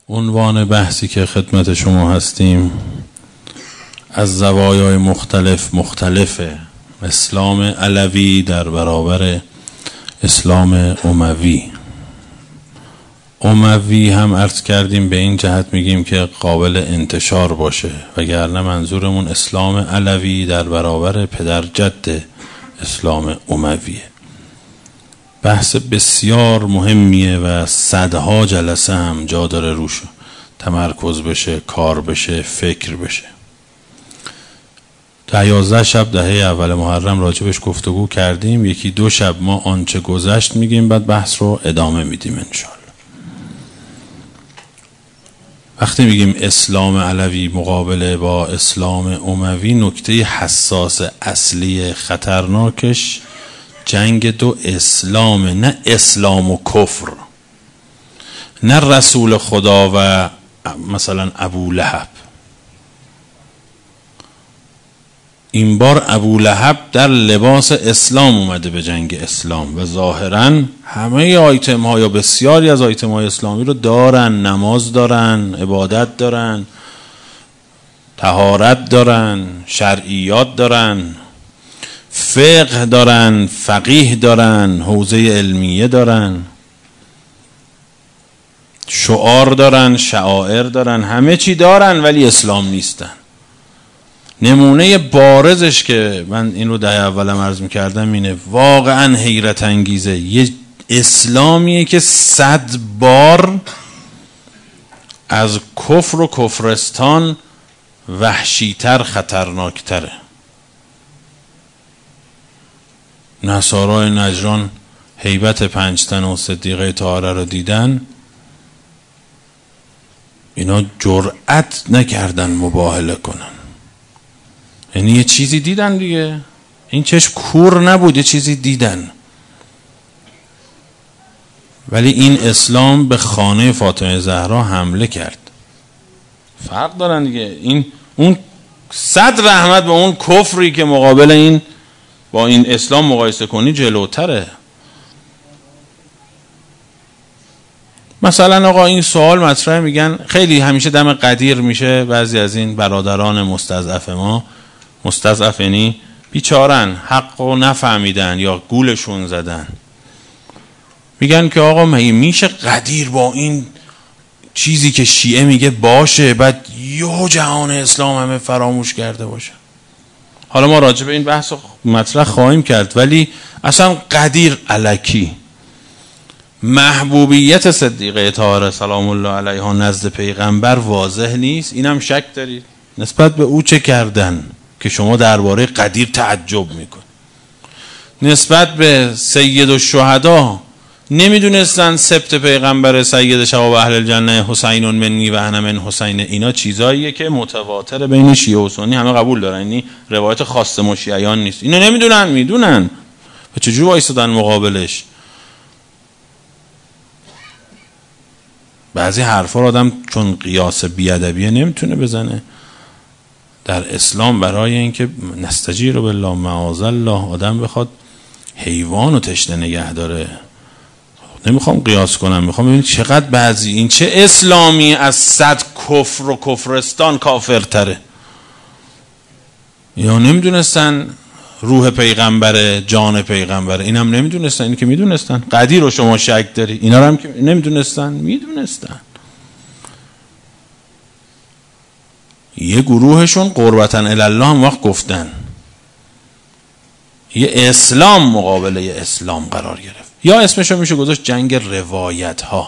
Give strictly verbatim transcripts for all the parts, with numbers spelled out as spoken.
عنوان بحثی که خدمت شما هستیم از زوایای مختلف مختلفه. اسلام علوی در برابر اسلام اموی. اموی هم عرض کردیم به این جهت میگیم که قابل انتشار باشه، وگرنه منظورمون اسلام علوی در برابر پدر جد اسلام امویه. بحث بسیار مهمیه و صدها جلسه هم جا داره روش تمرکز بشه، کار بشه، فکر بشه. ده یازده شب دهه اول محرم راجبش گفتگو کردیم. یکی دو شب ما آنچه گذشت میگیم، بعد بحث رو ادامه میدیم انشالله. وقتی میگیم اسلام علوی مقابله با اسلام اموی، نکته حساس اصلی خطرناکش جنگ دو اسلام، نه اسلام و کفر، نه رسول خدا و مثلا ابو لهب. این بار ابو لهب در لباس اسلام اومده به جنگ اسلام و ظاهرا همه آیتم ها یا بسیاری از آیتم های اسلامی رو دارن. نماز دارن، عبادت دارن، طهارت دارن، شرعیات دارن، فقه دارن، فقیه دارن، حوزه علمیه دارن، شعار دارن، شعائر دارن، همه چی دارن ولی اسلام نیستن. نمونه بارزش که من این رو ده اولم عرض میکردم اینه، واقعا حیرت انگیزه. یه اسلامیه که صد بار از کفر و کفرستان وحشیتر، خطرناکتره. نصارای نجران هیبت پنجتن و صدیقه طاهره رو دیدن، اینا جرأت نکردن مباهله کنن. یعنی یه چیزی دیدن دیگه، این چشم کور نبود، یه چیزی دیدن. ولی این اسلام به خانه فاطمه زهرا حمله کرد. فرق دارن دیگه. این اون صد رحمت به اون کفری که مقابل این با این اسلام مقایسه کنی جلوتره. مثلا آقا این سوال مطرح میگن، خیلی همیشه دم قدیر میشه بعضی از این برادران مستضعف ما، مستضعف یعنی بیچارن، حق رو نفهمیدن یا گولشون زدن، میگن که آقا میشه قدیر با این چیزی که شیعه میگه باشه، بعد یه جهان اسلام همه فراموش کرده باشه. حالا ما راجع به این بحث مطرح خواهیم کرد، ولی اصلا قدیر الکی محبوبیت صدیقه طاهره سلام الله علیها نزد پیغمبر واضح نیست. اینم شک دارید نسبت به او چه کردن که شما درباره قدیر تعجب میکن؟ نسبت به سید الشهدا نمیدونستن سبت پیغمبر سید شباب اهل الجنه حسین منی و انا من حسین. اینا چیزاییه که متواتر بین شیعه و سنی همه قبول دارن، یعنی روایت خاص ما شیعیان نیست. اینا نمیدونن، میدونن و چجور وایسادن مقابلش؟ بعضی حرفا رو آدم چون قیاس بیادبیه نمیتونه بزنه. در اسلام برای اینکه نستجیر بالله معاذ الله آدم بخواد حیوان رو تشنه نگه داره، نمیخوام قیاس کنم، میخوام ببینید چقدر بعضی این چه اسلامی از صد کفر و کفرستان کافرتره. یا نمیدونستن روح پیغمبره، جان پیغمبره، این هم نمیدونستن. این که میدونستن. قدیر رو شما شک داری، اینا رو هم که نمیدونستن، میدونستن. یه گروهشون قربتاً الالله هم وقت گفتن، یه اسلام مقابله یه اسلام قرار گرفت. یا اسمشو میشه گذاشت جنگ روایت ها.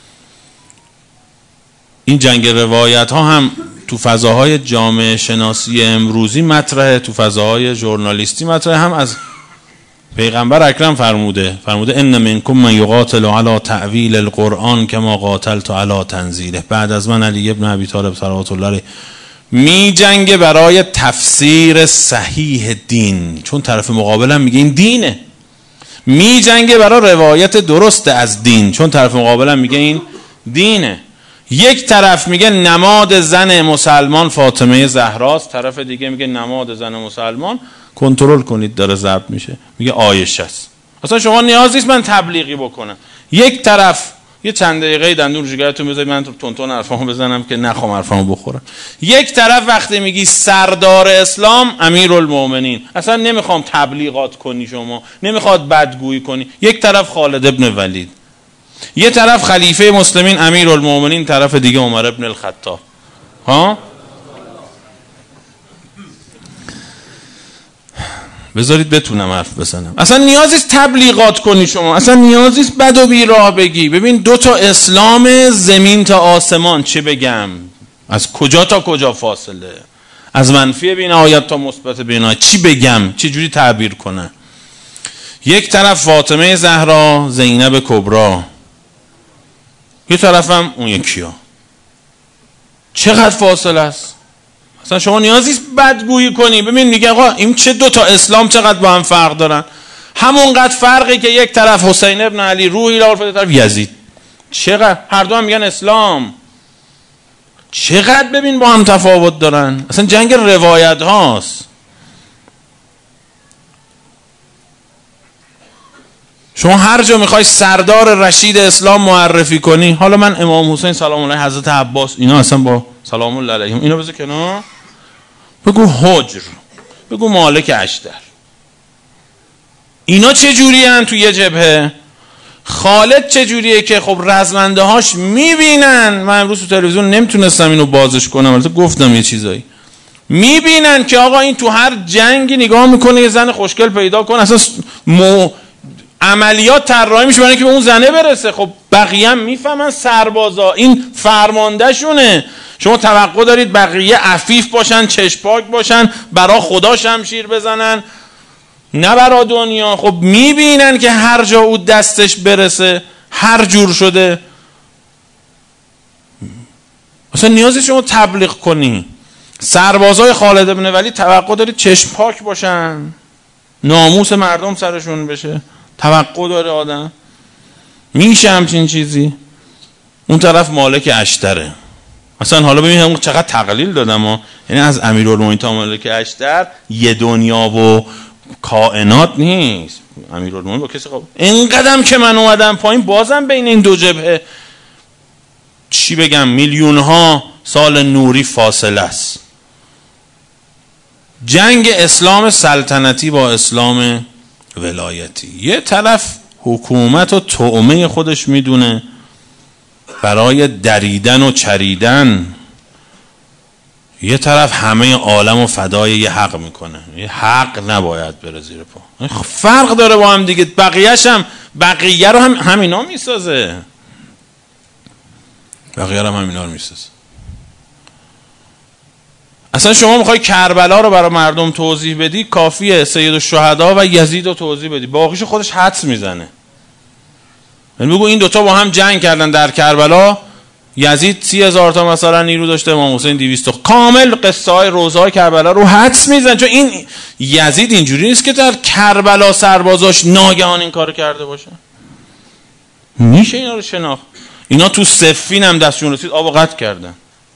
این جنگ روایت ها هم تو فضاهای جامعه شناسی امروزی مطرحه، تو فضاهای ژورنالیستی مطرحه. هم از پیغمبر اکرم فرموده فرموده ان منکم من یقاتل علی تعویل القرآن کما قاتلت علی تنزیله. بعد از من علی ابن ابی طالب صلوات الله علیه می جنگه برای تفسیر صحیح دین، چون طرف مقابلم میگه این دینه. می جنگه برای روایت درست از دین، چون طرف مقابلم میگه این دینه. یک طرف میگه نماد زن مسلمان فاطمه زهراست، طرف دیگه میگه نماد زن مسلمان کنترل کنید داره ضبط میشه، میگه عایشه است. اصلا شما نیاز نیست من تبلیغی بکنم. یک طرف یه چند دقیقه دندون جگرتون بذارید من تون تون حرفامو بزنم که نخوام حرفامو بخورم. یک طرف وقتی میگی سردار اسلام امیرالمومنین، اصلا نمیخوام تبلیغات کنی، شما نمیخواد بدگویی کنی. یک طرف خالد ابن ولید، یه طرف خلیفه مسلمین امیرالمومنین، طرف دیگه عمر ابن الخطاب. ها بذارید بتونم حرف بزنم. اصلا نیازیست تبلیغات کنی شما، اصلا نیازیست بد و بیراه بگی. ببین دو تا اسلام زمین تا آسمان، چه بگم، از کجا تا کجا فاصله، از منفی بی‌نهایت تا مثبت بی‌نهایت، چی بگم، چه جوری تعبیر کنه. یک طرف فاطمه زهرا، زینب کبرا، یه طرفم اون یکی‌ها. چقدر فاصله است. اصلا شما نیازیست بدگویی کنی. ببین میگه آقا این چه دو تا اسلام چقدر با هم فرق دارن. همونقدر فرقی که یک طرف حسین ابن علی روحی الله، طرف یزید. چقدر هر دو هم میگن اسلام. چقدر ببین با هم تفاوت دارن. اصلا جنگ روایت هاست. شما هر جا میخوای سردار رشید اسلام معرفی کنی، حالا من امام حسین سلام الله، حضرت عباس، اینا اصلا با سلام الله علیهم، اینا بذار کنار، بگو حجر، بگو مالک اشتر، اینا چه جوری هن تو یه جبهه؟ خالد چه جوریه که خب رزمنده هاش میبینن، من امروز تو تلویزیون نمیتونستم اینو بازش کنم البته گفتم یه چیزایی، میبینن که آقا این تو هر جنگی نگاه میکنه یه زن خوشگل پیدا کنه، اصلا مو عملیات طراحی میشه برای اینکه به اون زنه برسه. خب بقیه هم میفهمن سربازا این فرمانده شونه. شما توقع دارید بقیه عفیف باشن، چشپاک باشن، برا خدا شمشیر بزنن، نه برا دنیا. خب میبینن که هر جا او دستش برسه هر جور شده. اصلا نیازی شما تبلیغ کنی. سربازای خالد ابن ولید توقع دارید چشپاک باشن، ناموس مردم سرشون بشه؟ توقع داره آدم؟ میشه همچین چیزی؟ اون طرف مالک اشتره. اصلا حالا ببین هم چقدر تقلیل دادم ها. یعنی از امیرالمومنین تا مالک اشتر یه دنیا و کائنات نیست. امیرالمومنین با کسی خوب اینقدرم که من اومدم پایین، بازم بین این دو جبهه چی بگم، میلیون ها سال نوری فاصله است. جنگ اسلام سلطنتی با اسلام ولایتی. یه طرف حکومت و طعمه خودش میدونه برای دریدن و چریدن، یه طرف همه عالم و فدای یه حق میکنه. یه حق نباید بره زیر پا. فرق داره با هم دیگه. بقیهش هم بقیه رو هم همینا میسازه. بقیه رو هم همینا رو میسازه. اصلا شما میخوای کربلا رو برای مردم توضیح بدی، کافیه سید الشهدا و یزید رو توضیح بدی، باقیشو خودش حدس میزنه. یعنی بگو این دوتا با هم جنگ کردن در کربلا، یزید سی هزار تا مثلا نیرو داشته، امام حسین دویست. کامل قصه های روزه های کربلا رو حدس میزنه. چون این یزید اینجوری نیست که در کربلا سربازاش ناگهان این کار کرده باشه. میشه اینا رو شناخت. اینا تو صفین هم دستشون رسید آب و قطع کردن.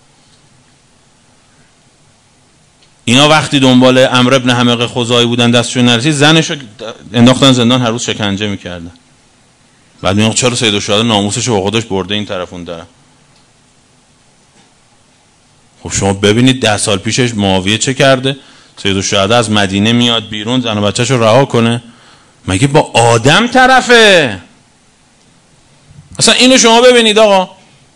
اینا وقتی دنبال عمرو ابن حمقه خزاعی بودن دستشون نرسید، زنشو انداختن زندان، هر روز شکنجه میکردن. بعد میگن چرا سید الشهدا ناموسشو با خودش برده این طرف اون طرف. خب شما ببینید ده سال پیشش معاویه چه کرده. سید الشهدا از مدینه میاد بیرون زن و بچه‌شو رها کنه، مگه با آدم طرفه؟ اصلا اینو شما ببینید آقا،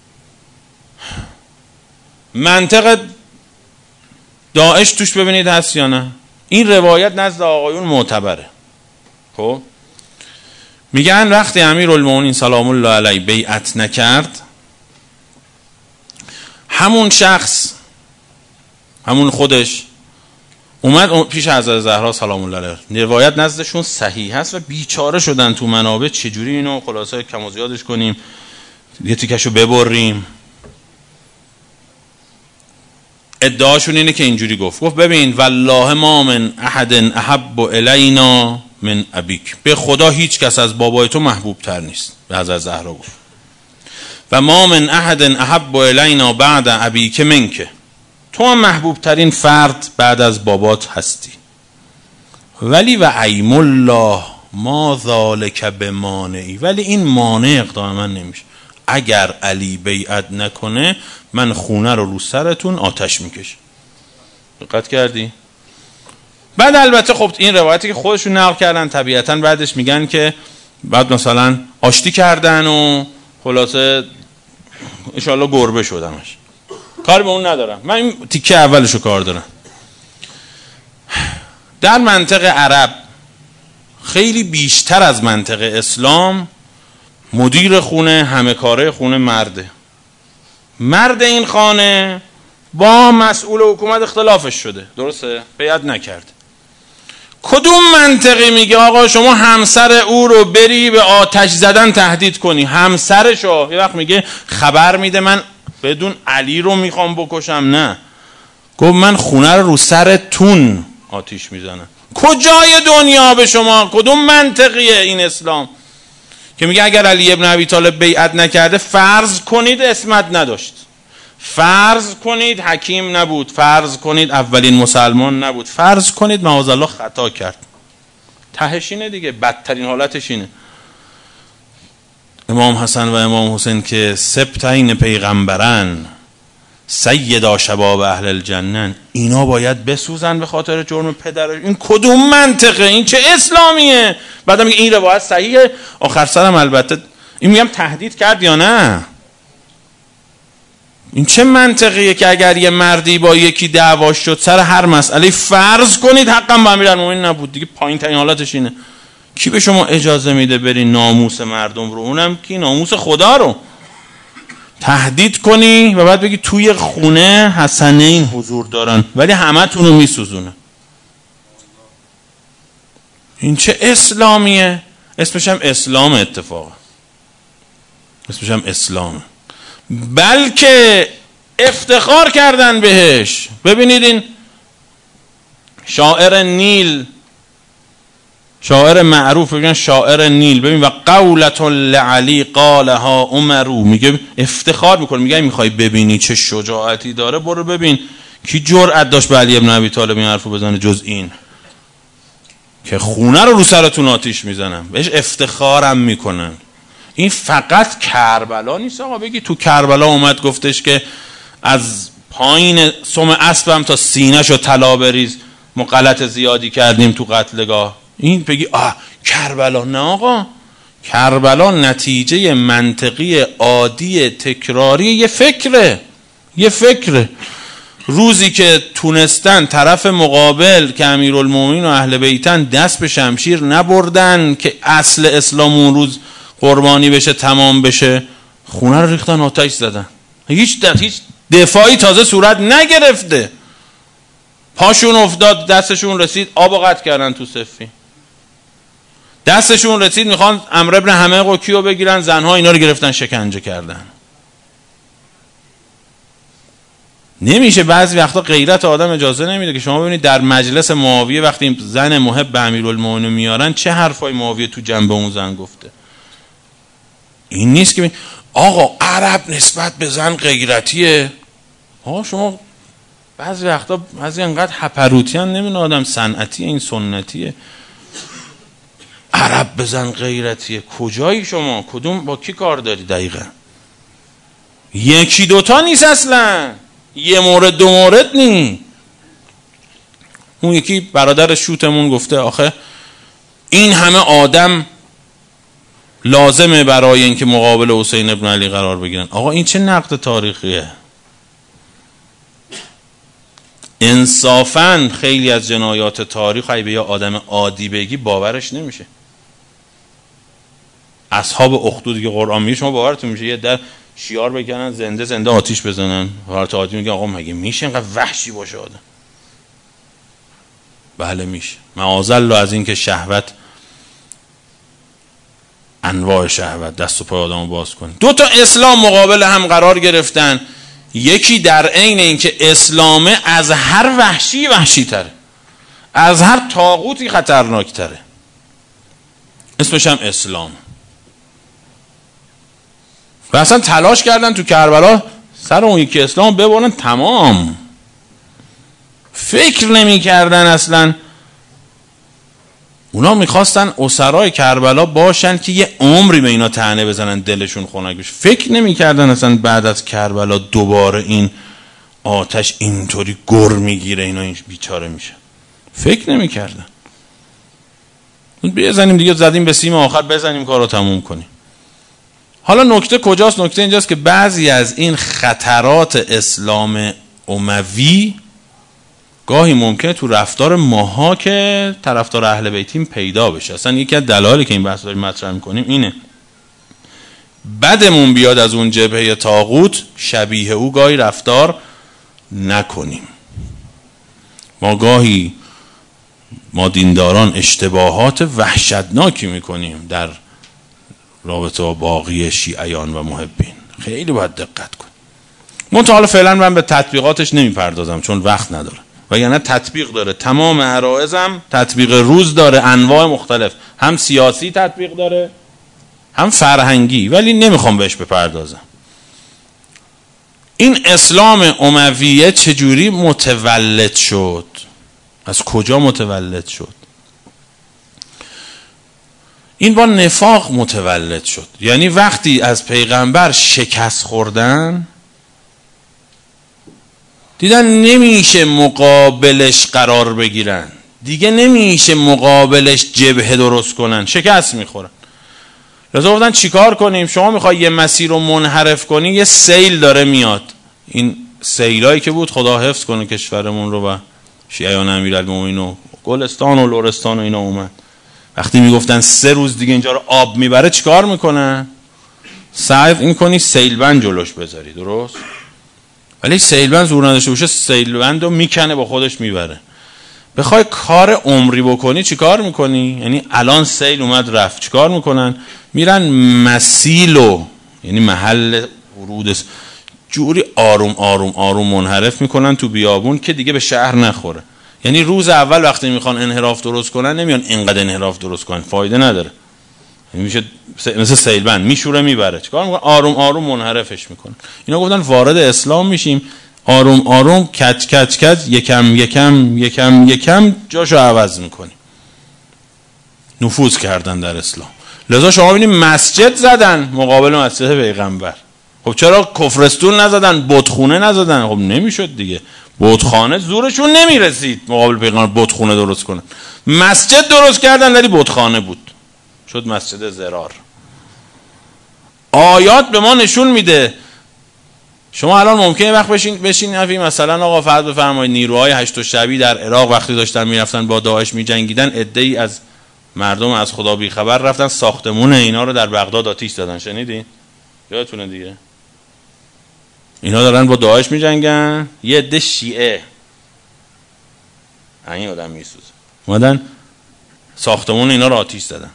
منطق داعش توش ببینید هست یا نه. این روایت نزد آقایون معتبره. خب میگن وقتی امیرالمومنین سلام الله علیه بیعت نکرد، همون شخص، همون خودش اومد پیش حضرت زهرا سلام الله علیها. روایت نزدشون صحیح هست و بیچاره شدن تو منابع چجوری اینو خلاصه کم و زیادش کنیم، یه تیکشو ببریم. ادعاشون اینه که اینجوری گفت گفت ببین والله ما من احد احب الینا من ابیک، به خدا هیچ کس از بابای تو محبوب تر نیست. به حضرت زهرا گفت و ما من احد احب الینا بعد ابیک منک، تو هم محبوب ترین فرد بعد از بابات هستی. ولی و ایم الله ما ذالک بمانعی، ولی این مانع اقدام من نمیشه. اگر علی بیعت نکنه من خونه رو رو سرتون آتش میکشم. دقت کردی؟ بعد البته خب این روایتی که خودشون نقل کردن طبیعتاً بعدش میگن که بعد مثلا آشتی کردن و خلاصه انشالله گربه شدمش. کاری به اون ندارم، من این تیکه اولشو کار دارم. در منطقه عرب خیلی بیشتر از منطقه اسلام مدیر خونه همه کاره خونه مرده. مرد این خانه با مسئول حکومت اختلافش شده، درسته؟ بیعت نکرد. کدوم منطقی میگه آقا شما همسر او رو بری به آتش زدن تهدید کنی؟ همسرشو یه وقت میگه خبر میده من بدون علی رو میخوام بکشم، نه، گفت من خونه رو رو سرتون آتیش میزنم. کجای دنیا به شما کدوم منطقیه این اسلام که میگه اگر علی ابن ابی طالب بیعت نکرده فرض کنید اسمت نداشت، فرض کنید حکیم نبود، فرض کنید اولین مسلمان نبود، فرض کنید معاذالله خطا کرد، تهش اینه دیگه، بدترین حالتش اینه. امام حسن و امام حسین که سبتین پیغمبرن سیدا شباب اهل الجنن، اینا باید بسوزن به خاطر جرم پدرش. این کدوم منطقه؟ این چه اسلامیه؟ بعدم میگه این روایت صحیحه. آخر سرم البته این میگم تهدید کرد یا نه؟ این چه منطقیه که اگر یه مردی با یکی دعواش شد سر هر مسئله فرض کنید حقا با امیرالمومنین نبود دیگه، پایین ترین حالتش اینه. کی به شما اجازه میده بری ناموس مردم رو، اونم کی ناموس خدا رو تهدید کنی و بعد بگی توی خونه حسنین حضور دارن ولی همه تون رو میسوزونه؟ این چه اسلامیه؟ اسمش هم اسلام، اتفاقا اسمش هم اسلام، بلکه افتخار کردن بهش. ببینید این شاعر نیل، شاعر معروف، بگن شاعر نیل، ببین و قولت لعلی قالها عمرو، میگه افتخار میکنه، میگه میخوای ببینی چه شجاعتی داره برو ببین کی جرأت داشت به علی ابن ابی طالب این حرفو بزنه جز این که خونه رو رو سرتون آتیش میزنم، بهش افتخارم میکنن. این فقط کربلا نیست آقا، بگی تو کربلا اومد گفتش که از پایین سم اسبم تا سینه شو طلا بریز، ما غلط زیادی کردیم تو قتلگاه. این بگی آه کربلا، نه آقا، کربلا نتیجه منطقی عادی تکراری یه فکره، یه فکره. روزی که تونستن طرف مقابل که امیرالمومنین و اهل بیتن دست به شمشیر نبردن که اصل اسلام اون روز قربانی بشه تمام بشه، خونه رو ریختن آتش زدن، هیچ دست هیچ دفاعی تازه صورت نگرفته، پاشون افتاد دستشون رسید آب قطع کردن تو صفی، دستشون رسید میخوان عمرو ابن حمق و کیو بگیرن، زنها اینا رو گرفتن شکنجه کردن. نمیشه، بعضی وقتا غیرت آدم اجازه نمیده که شما ببینید در مجلس معاویه وقتی زن محب به امیرالمومنین میارن چه حرفای معاویه تو جنب اون زن گفته. این نیست که آقا عرب نسبت به زن غیرتیه. آقا شما بعضی وقتا بعضی انقدر هپروتیان، نمیدونه آدم صنعتیه این سنتیه. عرب به زن غیرتیه کجایی شما؟ کدوم با کی کار داری دقیقا؟ یکی دوتا نیست اصلا، یه مورد دو مورد نی. اون یکی برادر شوتمون گفته آخه این همه آدم لازمه برای اینکه مقابل حسین ابن علی قرار بگیرن. آقا این چه نقد تاریخیه؟ انصافاً خیلی از جنایات تاریخ اگه به یه آدم عادی بگی باورش نمیشه. اصحاب اخدود که قرآن میگه شما باورتون میشه یه در شیار بکنن زنده زنده آتیش بزنن؟ حالت عادی میگه آقا مگه میشه اینقدر وحشی باشه آدم؟ بله میشه، معاذالله از این که شهوت، انواع شهوت دست و پای آدمو باز کنه. دو تا اسلام مقابل هم قرار گرفتن، یکی در عین اینکه اسلامه از هر وحشی وحشی تره، از هر طاغوتی خطرناک تره، اسمش هم اسلام. و اصلا تلاش کردن تو کربلا سر اون یکی اسلام ببرن تمام. فکر نمی کردن اصلا اونا میخواستن اسرای کربلا باشن که یه عمری به اینا طعنه بزنن دلشون خنک بشه. فکر نمیکردن اصلا بعد از کربلا دوباره این آتش اینطوری گر میگیره اینا این بیچاره میشه. فکر نمیکردن. بزنیم دیگه، زدیم به سیم آخر، بزنیم کارو تموم کنیم. حالا نکته کجاست؟ نکته اینجاست که بعضی از این خطرات اسلام اموی گاهی ممکنه تو رفتار ماها که طرفدار اهل بیتیم پیدا بشه. اصلا یکی از دلایلی که این بحث داریم مطرح می‌کنیم اینه. بدمون بیاد از اون جبهه طاغوت شبیه او گاهی رفتار نکنیم. ما گاهی ما دینداران اشتباهات وحشتناکی میکنیم در رابطه با باقی شیعیان و محبین. خیلی باید دقت کنیم. منتها حالا فعلا من به تطبیقاتش نمیپردازم چون وقت نداره. و یعنی تطبیق داره. تمام عرائضم تطبیق روز داره، انواع مختلف، هم سیاسی تطبیق داره هم فرهنگی، ولی نمیخوام بهش بپردازم. این اسلام امویه چجوری متولد شد؟ از کجا متولد شد؟ این با نفاق متولد شد. یعنی وقتی از پیغمبر شکست خوردن، دیدن نمیشه مقابلش قرار بگیرن، دیگه نمیشه مقابلش جبهه درست کنن، شکست میخورن. لذا گفتن چیکار کنیم؟ شما میخوای یه مسیر رو منحرف کنی، یه سیل داره میاد. این سیلایی که بود خدا حفظ کنه کشورمون رو و شیعیان امیرالمومنین و گلستان و لرستان و اینا اومد. وقتی میگفتن سه روز دیگه اینجا رو آب میبره، چیکار میکنن؟ سعی میکنی سیلبند جلوش بذاری، درست؟ ولی سیلبند زور نداشته باشه، سیلبند رو میکنه با خودش میبره. بخوای کار عمری بکنی چیکار میکنی؟ یعنی الان سیل اومد رفت، چیکار میکنن؟ میرن مسیلو، یعنی محل ورود، جوری آروم آروم آروم منحرف میکنن تو بیابون که دیگه به شهر نخوره. یعنی روز اول وقتی میخوان انحراف درست کنن نمیان اینقدر انحراف درست کنن، فایده نداره. یعنی میشه مثل سیلبند میشوره میبره. چیکار میکنن؟ آروم آروم منحرفش میکنن. اینا گفتن وارد اسلام میشیم، آروم آروم کچ کچ کچ یکم یکم یکم یکم جاشو عوض میکنیم. نفوذ کردن در اسلام. لذا شما ببینید مسجد زدن مقابل مسجد پیغمبر. خب چرا کفرستون نزدن، بتخونه نزدن؟ خب نمیشد دیگه، بتخانه زورشون نمیرسید مقابل پیغمبر بتخونه درست کنن. مسجد درست کردن ولی بتخانه بود، شد مسجد ضرار. آیات به ما نشون میده. شما الان ممکنه وقت بشین بشین حرفی مثلا آقا فرض بفرمایید نیروهای هشت شبی در عراق وقتی داشتن میرفتن با داعش میجنگیدن، عده‌ای از مردم از خدا بی خبر رفتن ساختمون اینا رو در بغداد آتش زدن. شنیدین؟ یادتونه دیگه؟ اینا دارن با داعش میجنگن، یه عده شیعه این آدم میسوزه اومدن ساختمون اینا رو آتش زدن.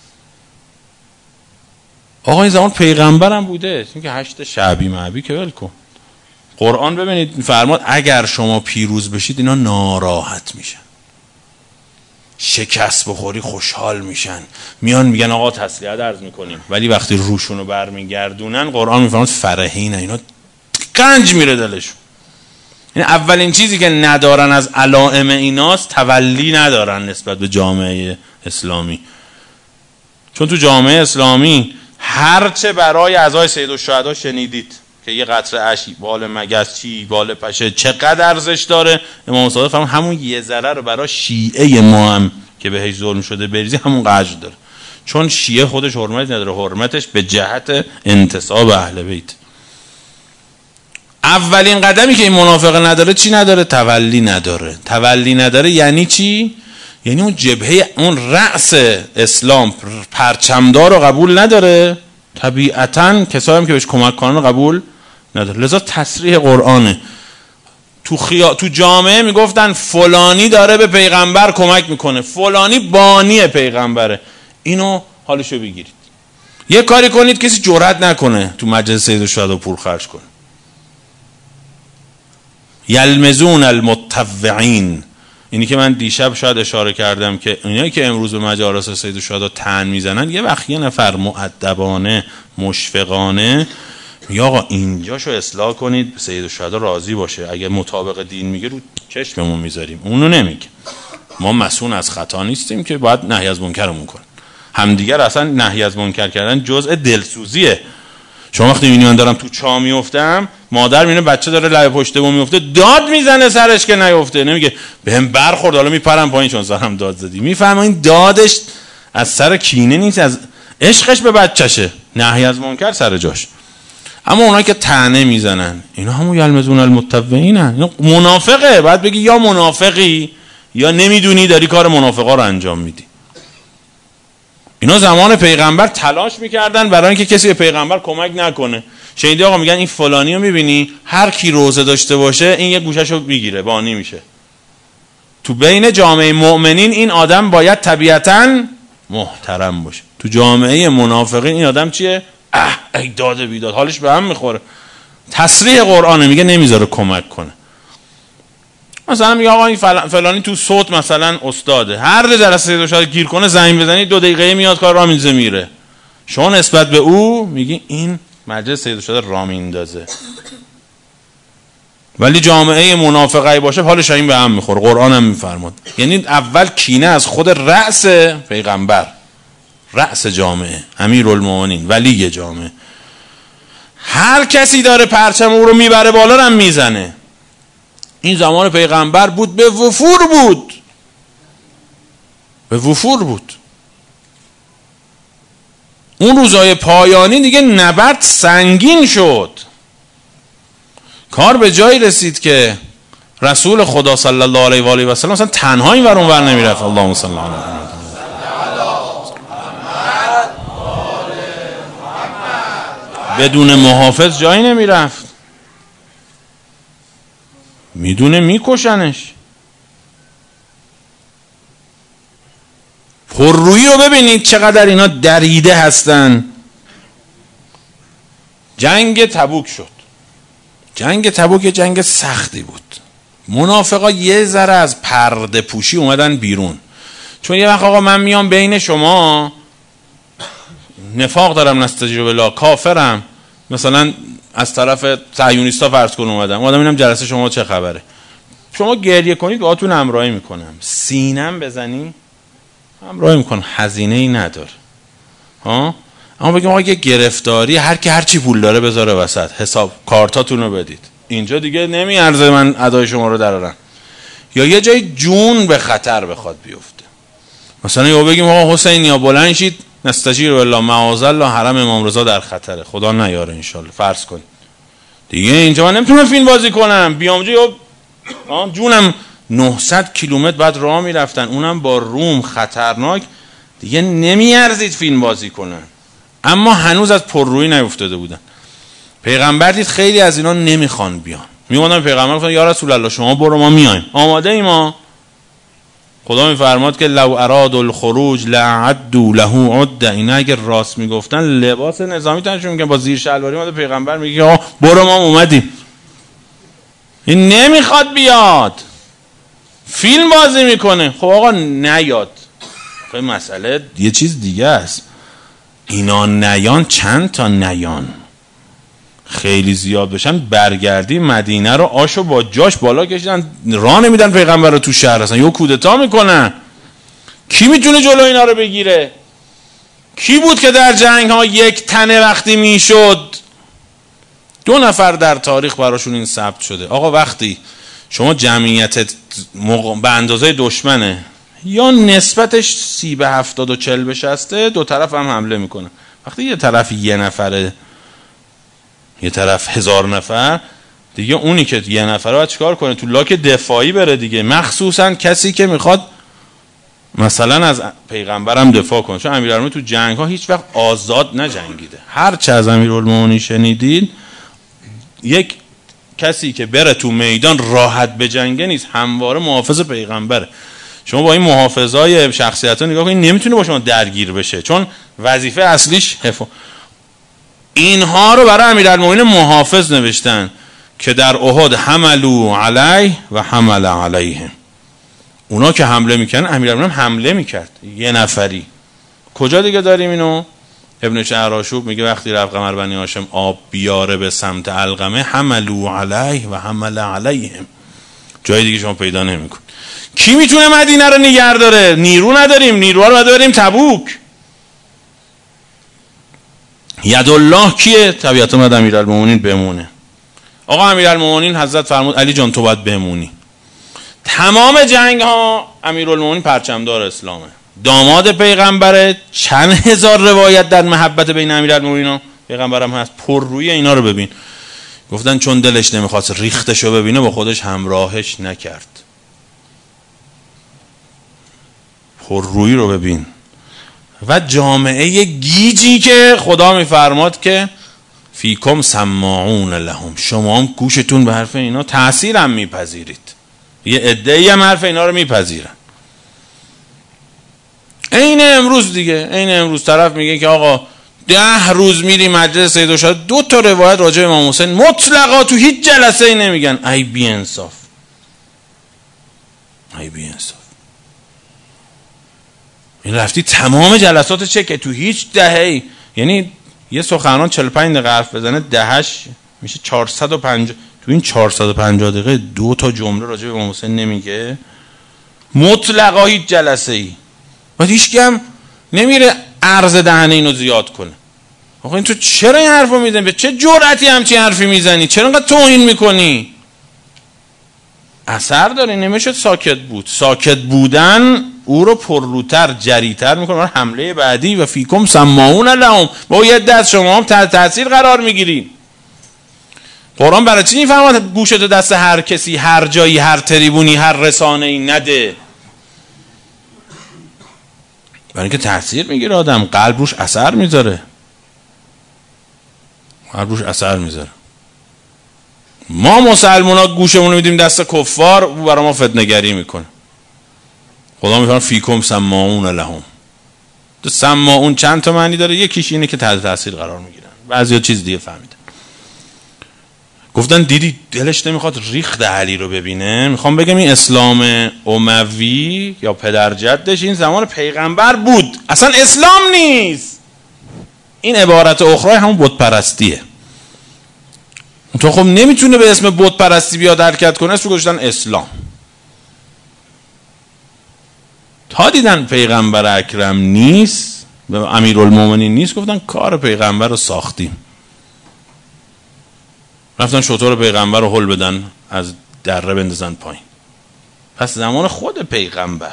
آقا این زمان پیغمبرم بوده، این که هشت شعبی معبی که ول کن. قرآن ببینید فرماد اگر شما پیروز بشید اینا ناراحت میشن، شکست بخوری خوشحال میشن، میان میگن آقا تسلیت عرض میکنیم، ولی وقتی روشونو برمیگردونن قرآن میفرماد فرحینه، اینا گنج میره دلشون. این اولین چیزی که ندارن از علائم ایناست تولی ندارن نسبت به جامعه اسلامی. چون تو جامعه اسلامی هرچه برای اعضای سیدالشهدا شنیدید که یه قطره اشی بال مگس چی بال پشه چقدر ارزش داره، امام صادق فرمود همون یه ذره رو برای شیعه ما هم که بهش ظلم شده بریزی همون قدر داره. چون شیعه خودش حرمت نداره، حرمتش به جهت انتساب اهل بیت. اولین قدمی که این منافقه نداره چی نداره؟ تولی نداره. تولی نداره یعنی چی؟ یعنی اون جبهه، اون رأس اسلام پرچمدار رو قبول نداره. طبیعتاً کسایی هم که بهش کمک کنن قبول نداره. لذا تصریح قرآنه. تو خیا... تو جامعه میگفتن فلانی داره به پیغمبر کمک میکنه، فلانی بانی پیغمبره، اینو حالشو بگیرید. یه کاری کنید کسی جرئت نکنه تو مجلس سیدالشهدا پول خرج کنه. یلمزون المتطوعین، اینی که من دیشب شاید اشاره کردم که اینایی که امروز به مجالس سیدالشهدا طعن میزنن یه وقت یه نفر مؤدبانه مشفقانه میگه آقا اینجاشو اصلاح کنید سیدالشهدا راضی باشه، اگه مطابق دین میگه رو چشممون میذاریم، اونو نمیگه. ما مسئول از خطا نیستیم که باید نهی از منکرمون کنیم. همدیگر اصلا نهی از منکر کردن جزء دلسوزیه. شما وقتی میبینی من دارم تو چاه میافتم، مادر میبینه بچه داره لبه پشت بوم میفته، داد میزنه سرش که نیفته، نمیگه بهم برخورد حالا میپرم پایین چون سرم داد زدی. میفهمه این دادش از سر کینه نیست، از عشقش به بچشه. نهی از منکر سر جاش. اما اونایی که طعنه میزنن اینا همون یلمزون المتطوعینن. اینا منافقه. بعد بگی یا منافقی یا نمیدونی داری کار منافقا رو انجام میدی. اینا زمان پیغمبر تلاش میکردن برای اینکه کسی به پیغمبر کمک نکنه. شنیدی آقا میگن این فلانی رو میبینی هر کی روزه داشته باشه این یه گوشه‌شو میگیره بانی میشه. تو بین جامعه مؤمنین این آدم باید طبیعتاً محترم باشه. تو جامعه منافقین این آدم چیه؟ اه ای داد بیداد، حالش به هم میخوره. تصریح قرآنه، میگه نمیذاره کمک کنه. مثلا میگه آقا این فلانی تو صوت مثلا استاده، هر جلسه دو شاید گیر کنه زنگ بزنی دو دقیقه میاد کار را میندازه میره. شما نسبت به او میگی این مجلس سید شده را میندازه. ولی جامعه منافقه باشه حالش این به هم میخوره. قرآن هم میفرماد یعنی اول کینه از خود رأس پیغمبر، رأس جامعه، امیرالمومنین، ولی جامعه. هر کسی داره پرچم او رو میبره بالا رو میزنه. این زمان پیغمبر بود به وفور بود، به وفور بود. اون روزای پایانی دیگه نبرد سنگین شد. کار به جایی رسید که رسول خدا صلی الله علیه و آله و سلم اصلا تنها این ور اون ور نمیرفت. اللهم صل علی محمد. بدون محافظ جایی نمیرفت. میدونه میکشنش. پررویی رو ببینید چقدر اینا دریده هستن. جنگ تبوک شد. جنگ تبوک جنگ سختی بود. منافقا یه ذره از پرده پوشی اومدن بیرون. چون یه وقت آقا من میام بین شما نفاق دارم، نستجیب بالله، کافرم، مثلا از طرف صهیونیستا فرض کن اومدم اومدم اینم جلسه شما چه خبره، شما گریه کنید باهاتون همراهی میکنم، سینم بزنی همراهی میکنم، هزینه ای نداره. ها اما بگیم آقا یه گرفتاری، هر کی هر چی پول داره بذاره وسط، حساب کارتاتون رو بدید، اینجا دیگه نمیارزه من ادای شما رو درارم. یا یه جای جون به خطر بخواد بیفته، مثلا یا بگیم آقا حسین یا بلند شید نستجیر بالله معاذالله حرم امام رضا در خطره، خدا نیاره انشالله، فرض کن دیگه اینجا من نمیتونم فیلم بازی کنم، بیام جو جونم نهصد کیلومتر بعد راه میرفتن، اونم با روم خطرناک، دیگه نمیارزید فیلم بازی کنن. اما هنوز از پررویی نیفتاده بودن. پیغمبر دید خیلی از اینا نمیخوان بیان، میومدن پیغمبر گفتن یا رسول الله شما برو ما میایم، آماده ایم ما. خدا میفرماد که لو اراد الخروج لعدوا له عده، اینا اگه راست میگفتن لباس نظامی تنشون میگن با زیر شلواری اومده پیغمبر میگه آقا برو ما اومدیم. این نمیخواد بیاد، فیلم بازی میکنه. خب آقا نیاد، خب مسئله یه چیز دیگه است. اینا نیان چند تا نیان خیلی زیاد بشن، برگردی مدینه رو آشو با جاش بالا کشیدن، راه نمیدن پیغمبر رو تو شهر، هستن یه کودتا میکنن. کی میتونه جلو اینا رو بگیره؟ کی بود که در جنگ ها یک تنه وقتی میشد دو نفر در تاریخ براشون این ثبت شده؟ آقا وقتی شما جمعیت مق... به اندازه دشمنه یا نسبتش سی به هفتاد و چل بشسته، دو طرف هم حمله میکنه. وقتی یه طرف یه نفره یه طرف هزار نفر، دیگه اونی که یه نفره باید چیکار کنه؟ تو لاک دفاعی بره دیگه، مخصوصا کسی که میخواد مثلا از پیغمبرم دفاع کنه. چون امیرالمومنین تو جنگ ها هیچ وقت آزاد نجنگیده. هر چه از امیرالمومنین شنیدید، یک کسی که بره تو میدان راحت بجنگه نیست، همواره محافظ پیغمبره. شما با این محافظای شخصیت ها نگاه کنید، نمیتونه با شما درگیر بشه، چون وظیفه اصلیش حفظ. اینها رو برای امیرالمومنین محافظ نوشتن که در احد حملوا علیه و حمل علیهم. اونا که حمله میکنن امیرالمومنین حمله میکرد یه نفری. کجا دیگه داریم اینو؟ ابن شهرآشوب میگه وقتی رفت قمر بنی هاشم آب بیاره به سمت علقمه، حملوا علیه و حمل علیهم، جای دیگه شما پیدا نمیکن. کی میتونه مدینه رو نگه داره؟ نیرو نداریم، نیروها رو باید بریم تبوک. یدالله کیه؟ طبیعتا باید امیرالمومنین بمونه. آقا امیرالمومنین حضرت فرمود علی جان تو باید بمونی. تمام جنگ ها امیرالمومنین پرچمدار اسلامه، داماد پیغمبره. چند هزار روایت در محبت بین امیرالمومنین و پیغمبرم هست. پر روی اینا رو ببین. گفتن چون دلش نمیخواست ریختشو ببینه با خودش همراهش نکرد. پر روی رو ببین. و جامعه گیجی که خدا میفرماد که فیکم سماعون لهم، شما هم گوشتون به حرف اینا تأثیر هم میپذیرید. یه عده‌ای هم حرف اینا رو میپذیرن. این امروز دیگه، این امروز طرف میگه که آقا ده روز میری مجلس سید و شهدا، دو تا روایت راجع به امام حسین مطلقا تو هیچ جلسه ای نمیگن. ای بی انصاف، ای بی انصاف. این رفتی تمام جلسات چه که تو هیچ دهه‌ای، یعنی یه سخنران چهل و پنج دقیقه حرف بزنه، دهش میشه چهارصد و پنجاه. تو این چهارصد و پنجاه دقیقه دو تا جمله راجع به امام حسین نمیگه مطلقا هیچ جلسه ای. بعد هیچ هم نمیره عرض دهنه اینو زیاد کنه. آقا این تو چرا این حرفو میزنی؟ به چه جرأتی همچین حرفی میزنی؟ چرا انقدر توهین میکنی؟ اثر داره. نمیشه ساکت بود. ساکت بودن او رو پرروتر جریتر میکنه برای حمله بعدی. و فیکم سماعون لهم، با یه دست شما هم تحت تاثیر قرار میگیرین. قرآن برای چی میفرماد گوشتو دست هر کسی، هر جایی، هر تریبونی، هر رسانه‌ای نده؟ برای اینکه تاثیر میگیره آدم، قلب روش اثر میذاره، قلب روش اثر میذاره. ما مسلمان ها گوشمون رو میدیم دست کفار، او برای ما فتنه‌گری میکنه. خدا میفرماید فیکم سماعون لهم. تو سماعون چند تا معنی داره؟ یکیش اینه که تحت تاثیر قرار میگیرن، بعضیا چیز دیگه فهمیدن. گفتن دیدی دلش نمیخواد ریخت علی رو ببینه. میخوام بگم این اسلام اموی یا پدر جدش این زمان پیغمبر بود، اصلا اسلام نیست. این عبارت اخرى همون بت پرستیه. تو خب نمیتونه به اسم بت پرستی بیاد حرکت کنه، اسمش گذاشتن اسلام. تا دیدن پیغمبر اکرم نیست، امیرالمومنین نیست، گفتن کار پیغمبر رو ساختیم. رفتن شطور پیغمبر رو هل بدن، از دره بندازن پایین. پس زمان خود پیغمبر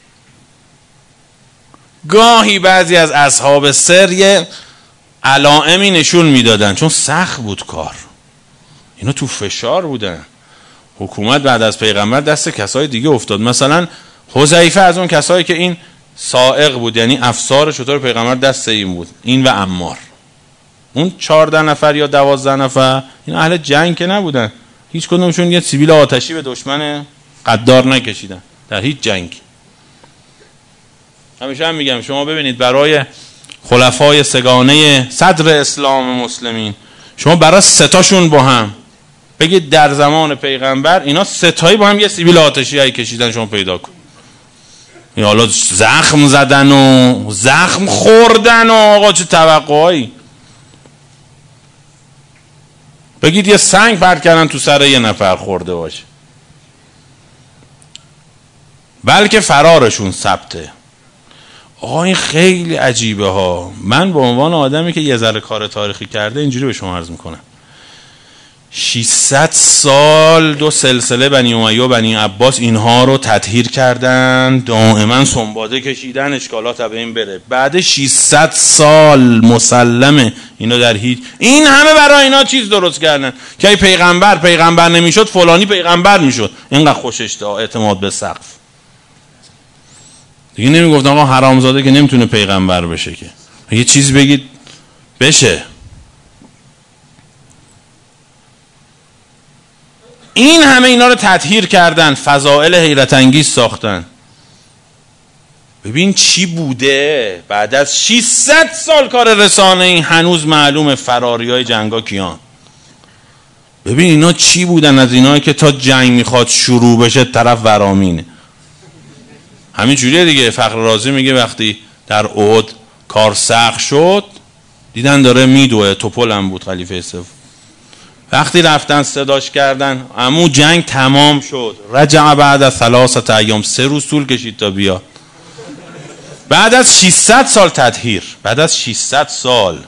گاهی بعضی از اصحاب سر یه علائمی نشون میدادن، چون سخت بود کار. اینا تو فشار بودن. حکومت بعد از پیغمبر دست کسای دیگه افتاد. مثلا حذیفه از اون کسایی که این سائق بود، یعنی افسار شطور پیغمبر دست این بود، این و عمار. اون چهارده نفر یا دوازده نفر این اهل جنگ که نبودن، هیچ کدومشون یه سیبیل آتشی به دشمن قدار نکشیدن در هیچ جنگ. همیشه هم میگم شما ببینید برای خلفای سگانه صدر اسلام مسلمین، شما برای ستاشون با هم بگید در زمان پیغمبر اینا ستایی با هم یه سیبیل آتشی هایی کشیدن، شما پیدا کن. این حالا زخم زدن و زخم خوردن و آقا چه توقعایی. بگید یه سنگ پرت کردن تو سر یه نفر خورده باشه، بلکه فرارشون ثبته. آقا این خیلی عجیبه ها. من به عنوان آدمی که یه ذره کار تاریخی کرده اینجوری به شما عرض میکنم، ششصد سال دو سلسله بنی امیه و بنی عباس اینها رو تطهیر کردن، دائما سنباده کشیدن اشکالات به این بره. بعد ششصد سال مسلمه اینا در هیچ، این همه برای اینا چیز درست کردن که پیغمبر پیغمبر نمیشد فلانی پیغمبر میشد. اینقدر خوشش داد اعتماد به سقف. دیگه نمیگفتن آقا حرامزاده که نمیتونه پیغمبر بشه، که یه چیز بگید بشه. این همه اینا رو تطهیر کردن، فضائل حیرت انگیز ساختن. ببین چی بوده بعد از ششصد سال کار رسانه این هنوز معلومه فراری های جنگا کیان. ببین اینا چی بودن از اینایی که تا جنگ میخواد شروع بشه طرف ورامینه. همین جوریه دیگه. فخر رازی میگه وقتی در احد کار سخت شد دیدن داره میدوه، توپل هم بود خلیفه سوم، وقتی رفتن صداش کردن عمو جنگ تمام شد، رجع بعد از ثلاثه ایام، سه روز طول کشید تا بیاد. بعد از ششصد سال تطهیر، بعد از ششصد سال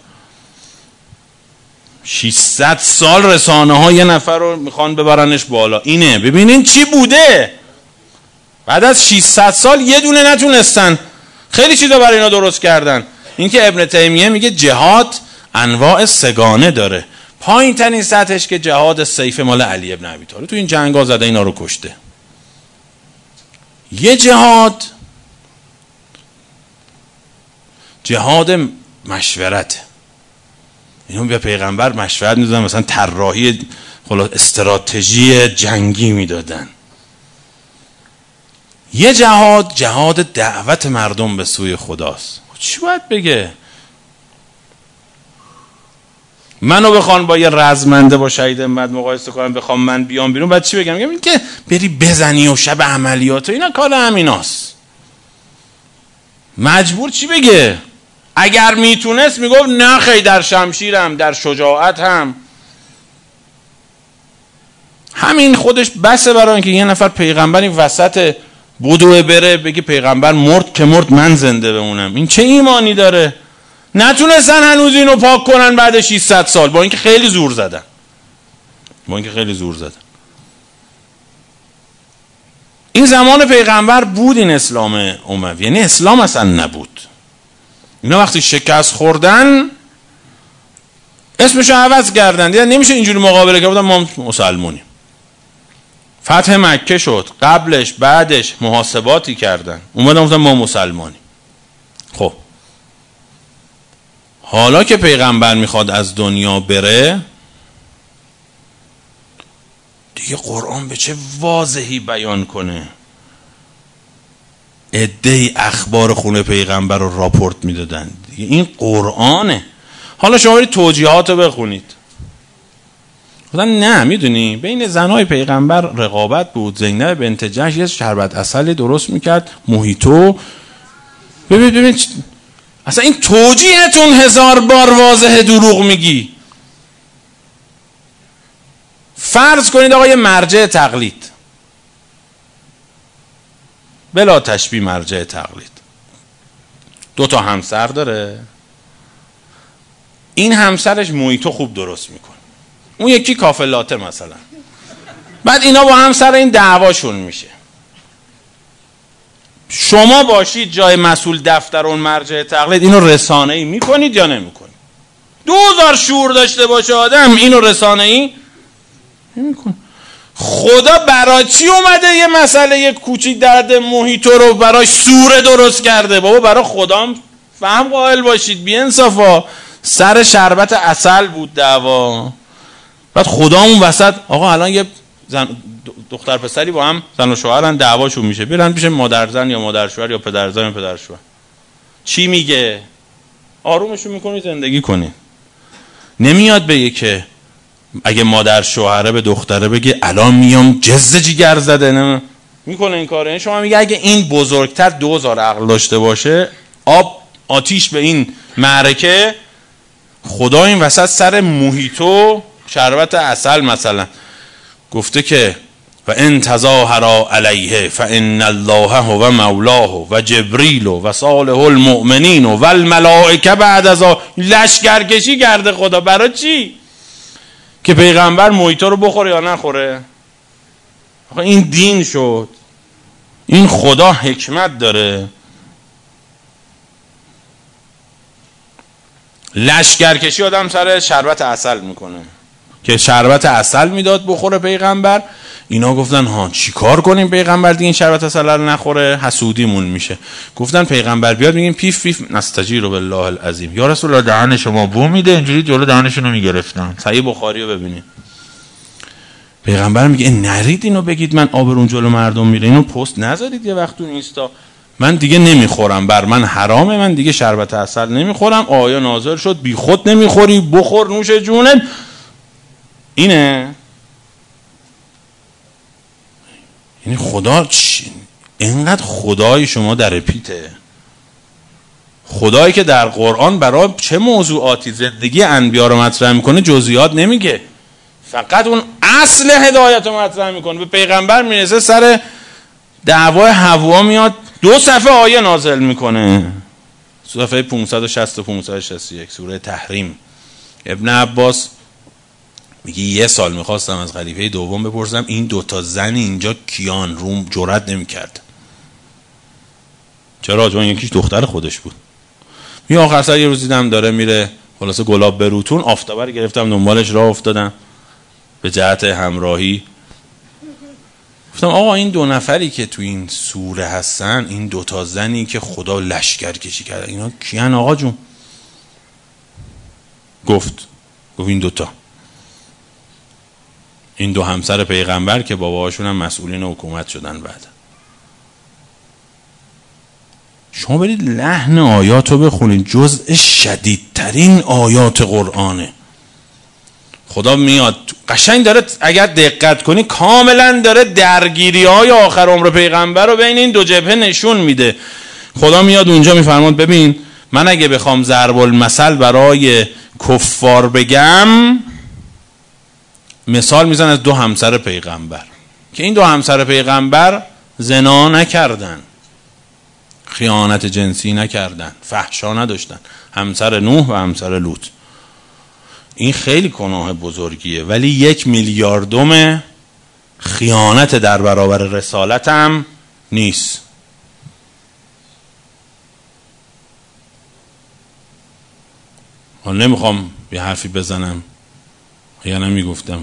ششصد سال رسانه ها یه نفر رو میخوان ببرنش بالا. اینه ببینین چی بوده. بعد از ششصد سال یه دونه نتونستن، خیلی چیزا برای اینا درست کردن. این که ابن تیمیه میگه جهاد انواع سگانه داره، پایین ترین سطحش که جهاد سیف مال علی ابن ابی طالب، تو این جنگا زده اینا رو کشته. یه جهاد جهاد مشورت، اینو به پیغمبر مشورت میدادن، مثلا طراحی خلاص استراتژی جنگی میدادن. یه جهاد جهاد دعوت مردم به سوی خداست. چی باید بگه؟ منو بخوان با یه رزمنده با شهید امت مقایسه کنم، بخوام من بیام بیرون، بعد چی بگم؟ میگم این که بری بزنی و شب عملیات و اینا کار همیناست. مجبور چی بگه؟ اگر میتونست میگفت نه خیلی در شمشیرم، در شجاعت هم. همین خودش بسه برای اینکه یه نفر پیغمبری وسط بدوه بره بگه پیغمبر مرد که مرد من زنده بمونم. این چه ایمانی داره؟ نتونستن هنوز اینو پاک کنن بعد ششصد سال، با اینکه خیلی زور زدن با اینکه خیلی زور زدن این زمان پیغمبر بود این اسلام اموی، یعنی اسلام اصلا نبود. اینا وقتی شکست خوردن اسمشو عوض کردن، دیدن نمیشه اینجوری مقابله کرد، ما مسلمونیم. فتح مکه شد، قبلش بعدش محاسباتی کردن، اومدن گفتن ما مسلمانیم. خب حالا که پیغمبر میخواد از دنیا بره دیگه قرآن به چه واضحی بیان کنه. عده‌ای اخبار خونه پیغمبر رو راپورت میدادن، دیگه این قرآنه. حالا شما برید توجیهات رو بخونید. گفتن نه میدونی بین زنهای پیغمبر رقابت بود، زینب بنت جحش یه شربت عسل درست میکرد موهیتو. ببین ببین اصلا این توجیهتون هزار بار واضحه دروغ میگی. فرض کنید آقا یه مرجع تقلید، بلا تشبیه مرجع تقلید، دو تا همسر داره، این همسرش موهیتو خوب درست میکنه، اون یکی کافه لاته مثلا. بعد اینا با هم سر این دعواشون میشه. شما باشید جای مسئول دفتر اون مرجع تقلید، اینو رسانه‌ای میکنید یا نمیکنید؟ دوزار شعور داشته باشه آدم، اینو رسانه‌ای نمیکنه. خدا برای چی اومده یه مسئله یه کوچیک درد محیطو رو برای سوره درست کرده؟ بابا برای خدام فهم قائل باشید، بی انصافا. سر شربت عسل بود دعوا، بعد خدا اون وسط آقا الان یه زن دختر پسری با هم زن و شوهرن، دعواشون میشه، برن پیش مادر زن یا مادر شوهر یا پدر زن یا پدر شوهر، چی میگه؟ آرومشون میکنی زندگی کنی. نمیاد بگه که اگه مادر شوهره به دختره بگه الان میام جز جیگر زده، نه میکنه این کاره. این شما میگه اگه این بزرگتر دوزار عقل داشته باشه، آب آتیش به این معرکه، خدا این وسط سر محیطو شربت عسل مثلا گفته که و ان تظاهرا علیه فان الله هو مولاه و جبریل و صالح المؤمنین و الملائکه بعد از لشکرکشی کرده خدا. برای چی؟ که پیغمبر محیطا رو بخوره یا نخوره. آخه این دین شد. این خدا حکمت داره. لشکرکشی آدم سر شربت عسل میکنه که شربت عسل میداد بخوره پیغمبر. اینا گفتن ها چی کار کنیم پیغمبر دیگه این شربت عسل رو نخوره، حسودیمون میشه. گفتن پیغمبر بیاد میگیم پیف پیف نستجیر بالله العظیم. یا رسول الله دهن شما بو میده، اینجوری جلو دهنشون رو میگرفتن. صحیح بخاری رو ببینید. پیغمبر میگه نرید اینو بگید من آبرون جلو مردم میره، اینو پست نذارید یه وقت تو اینستا، من دیگه نمیخورم، بر من حرامه، من دیگه شربت عسل نمیخورم. آیا نازل شد بی خود نمیخوری، بخور نوش جونت. اینه یعنی خدا چی؟ اینقدر خدای شما در پیته. خدایی که در قرآن برای چه موضوعاتی زندگی انبیا رو مطرح میکنه جزئیات نمیگه، فقط اون اصل هدایت رو مطرح میکنه. به پیغمبر میرسه سر دعوای حوا میاد دو صفحه آیه نازل میکنه. صفحه پانصد و شصت و پانصد و شصت و یک سوره تحریم. ابن عباس میگه یه سال میخواستم از خلیفه دوم بپرسم این دوتا زن اینجا کیان؟ روم جرئت نمیکرد. چرا؟ چون یکیش دختر خودش بود. می آخر سر یه روز دیدم داره میره خلاصه گلاب بروتون، آفتابه رو گرفتم دنبالش راه افتادم به جهت همراهی. گفتم آقا این دو نفری که تو این سوره هستن، این دوتا زنی که خدا لشکر کشی کرده، اینا کیان آقا جون؟ گفت گفت این دوتا، این دو همسر پیغمبر که باباهاشون هم مسئولین حکومت شدن بعد. شما برید لحن آیات رو بخونید، جزء شدیدترین آیات قرآنه. خدا میاد قشنگ داره، اگر دقت کنی کاملا داره درگیری های آخر عمر پیغمبر رو بین این دو جبهه نشون میده. خدا میاد اونجا میفرماد ببین من اگه بخوام ضرب المثل برای کفار بگم، مثال میزن از دو همسر پیغمبر که این دو همسر پیغمبر زنا نکردن، خیانت جنسی نکردن، فحشا نداشتن، همسر نوح و همسر لوط. این خیلی گناه بزرگیه، ولی یک میلیاردم خیانت در برابر رسالت هم نیست. من نمیخوام یه حرفی بزنم یا نمیگفتم،